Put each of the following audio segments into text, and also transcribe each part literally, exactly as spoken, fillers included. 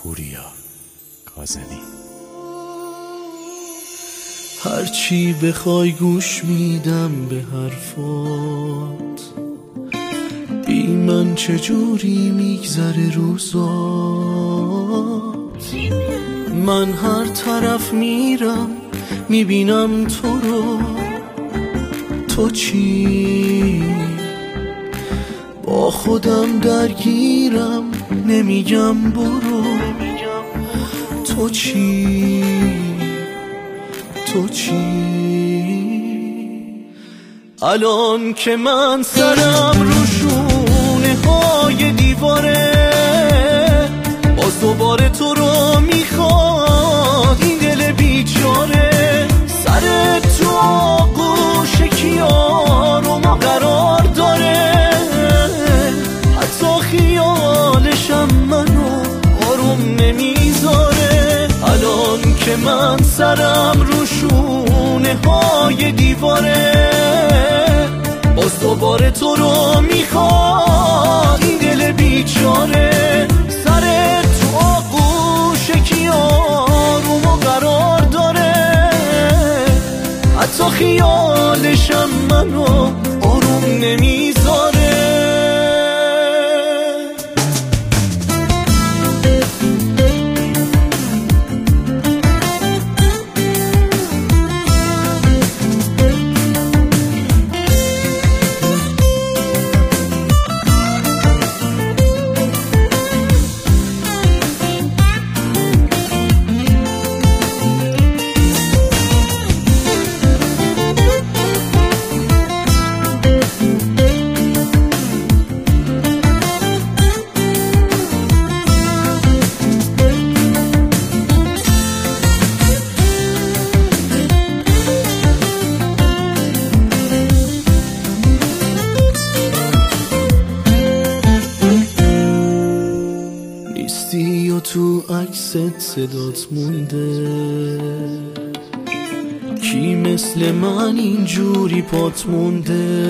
پوریا کاظمی. هرچی بخوای گوش میدم به حرفات، بی من چجوری میگذره روزات. من هر طرف میرم میبینم تو رو، تو چی؟ با خودم درگیرم نمیگم برو، تو چی؟ تو چی؟ الان که من سرم رو شونه های دیواره، باز دوباره تو رو میخواد این دل بیچاره. سر تو آغوش کیا رو ما قرار داره، حتی خیالشم منو آروم نمیذاره. الان که من سرم رو شونه های دیواره، باز دوباره تو رو میخواد این دل بیچاره. سر تو آغوش کیا رو ما قرار داره، حتی خیالشم منو آروم نمیذاره. یا تو عکست صدات مونده، کی مثل من اینجوری پات مونده؟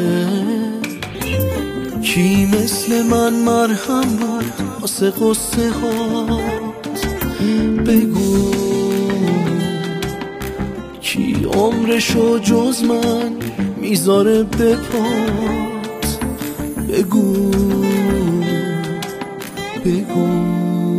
کی مثل من مرهم بود واسه قصه هات؟ بگو کی عمرشو جز من میذاره به پات؟ بگو بگو.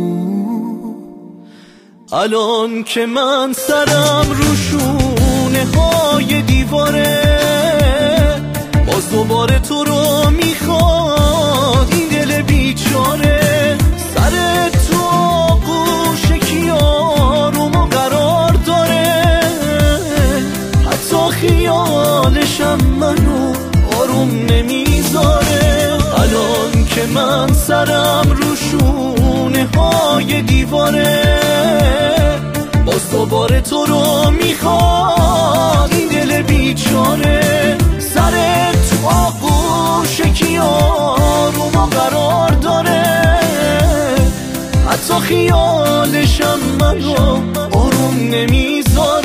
الان که من سرم رو شونه های دیواره، باز دوباره تو رو میخواد این دل بیچاره. سر تو آغوش کیا رو ما قرار داره، حتی خیالشم منو آروم نمیذاره. الان که من سرم رو شونه های دیواره، باز دوباره تو رو میخواد این دل بیچاره. سر تو آغوش کیا رو ما قرار داره، حتی خیالشم منو آروم نمیذاره.